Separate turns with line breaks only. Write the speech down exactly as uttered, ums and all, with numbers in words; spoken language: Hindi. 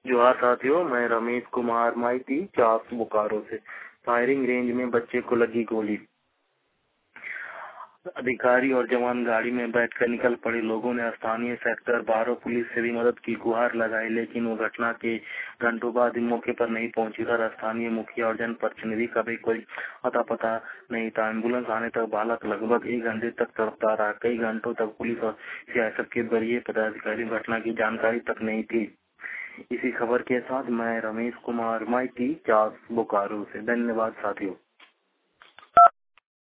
जोहार साथियों, मैं रमेश कुमार माइती चास बोकारो से। फायरिंग रेंज में बच्चे को लगी गोली। अधिकारी और जवान गाड़ी में बैठकर निकल पड़े। लोगों ने स्थानीय सेक्टर बारह पुलिस से भी मदद की गुहार लगाई, लेकिन वो घटना के घंटों बाद मौके पर नहीं पहुंची। उधर स्थानीय मुखिया और जनप्रतिनिधि का भी कोई अता पता नहीं था। एम्बुलेंस आने तक बालक लगभग एक घंटे तक तड़पता रहा। कई घंटों तक पुलिस और सियासत के वरीय पदाधिकारी घटना की जानकारी तक नहीं थी। इसी खबर के साथ मैं रमेश कुमार माइती चास बोकारो से। धन्यवाद साथियों।